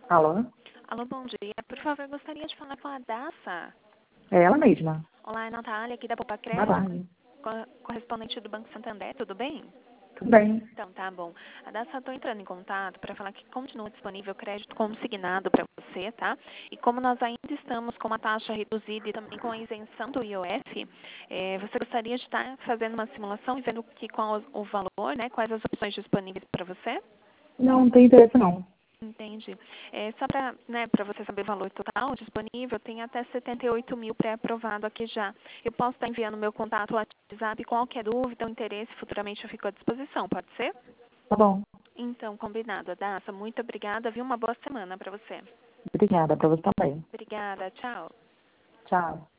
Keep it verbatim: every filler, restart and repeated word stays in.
Alô? Alô, bom dia. Por favor, eu gostaria de falar com a Daça. É ela mesma. Olá, é Natália, aqui da Poupa Boa Crédito, tarde. co- correspondente do Banco Santander, tudo bem? Tudo bem? Então, tá bom. A Daça, estou entrando em contato para falar que continua disponível crédito consignado para você, tá? E como nós ainda estamos com uma taxa reduzida e também com a isenção do I O F, eh, você gostaria de estar fazendo uma simulação e vendo que, qual o o valor, né? Quais as opções disponíveis para você? Não, não tem interesse não. Entendi. É, só para né, para você saber o valor total disponível, tem até setenta e oito mil pré-aprovado aqui já. Eu posso estar enviando meu contato ao WhatsApp, qualquer dúvida ou interesse, futuramente eu fico à disposição, pode ser? Tá bom. Então, combinado, Daça. Muito obrigada, viu? Uma boa semana para você. Obrigada, pra você também. Obrigada, tchau. Tchau.